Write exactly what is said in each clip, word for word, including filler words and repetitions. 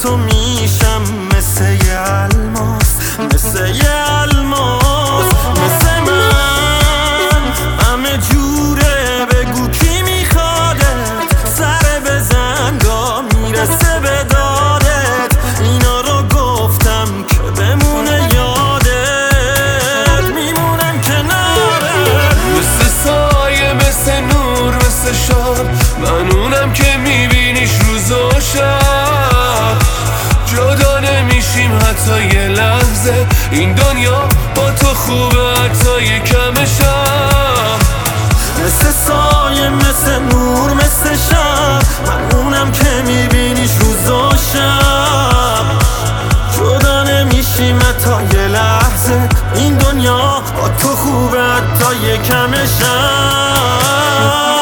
تو میشم مثل یه الماس، مثل یه الماس، مثل من همه جوره. بگو کی میخوادت، سر بزن تا میرسه به دادت. اینا رو گفتم که بمونه یادت، میمونم کنارت. مثل سایه، مثل نور، مثل شب، من اونم که میبینیش روز و شب. جدا نمیشیم حتی یه لحظه، این دنیا با تو خوبه حتی یه کم شب. مثل سایه، مثل نور، مثل شب، من اونم که میبینیش روز و شب. جدا نمیشیم حتی یه لحظه، این دنیا با تو خوبه حتی یه کم شب.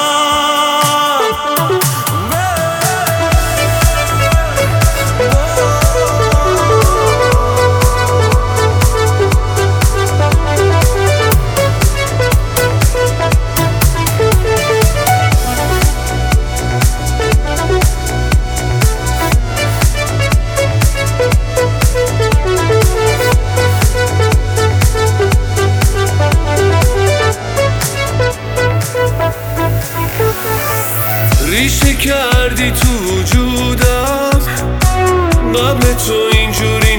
ریشه کردی تو وجودم، قبل تو اینجوری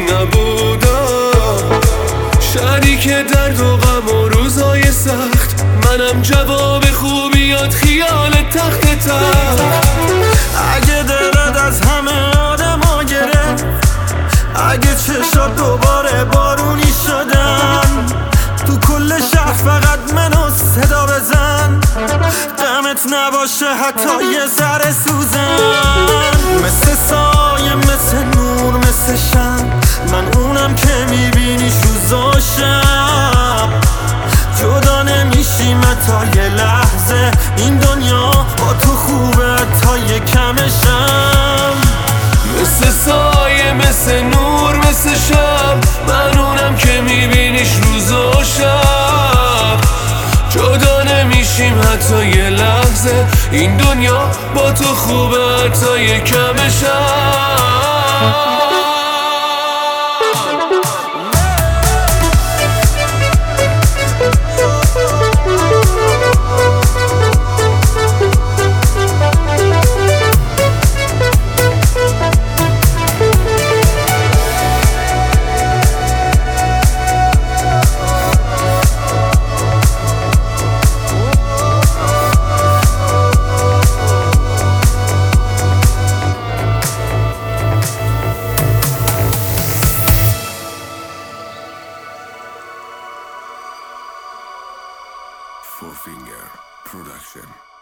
نبودم. شریک درد و غم و روزای سخت، منم جواب خوبیات خیال تخت تخت. اگه دلت از همه آدم ها گرفت، اگه چشات دوباره بارونی شدن، تو کل شهر فقط منو صدا بزن. غمت نباشه حتی یه ذره سوزن. مثل سایه، مثل نور، مثل شب، من اونم که میبینیش روز و شب. جدا نمیشیم حتی یه لحظه، این دنیا با تو خوبه حتی یه کم شب. مثل سایه، مثل نور، مثل شب، من اونم که میبینیش روز و شب. جدا نمیشیم حتی یه لحظه، این دنیا با تو خوبه حتی یه کم شب. Four Finger Production.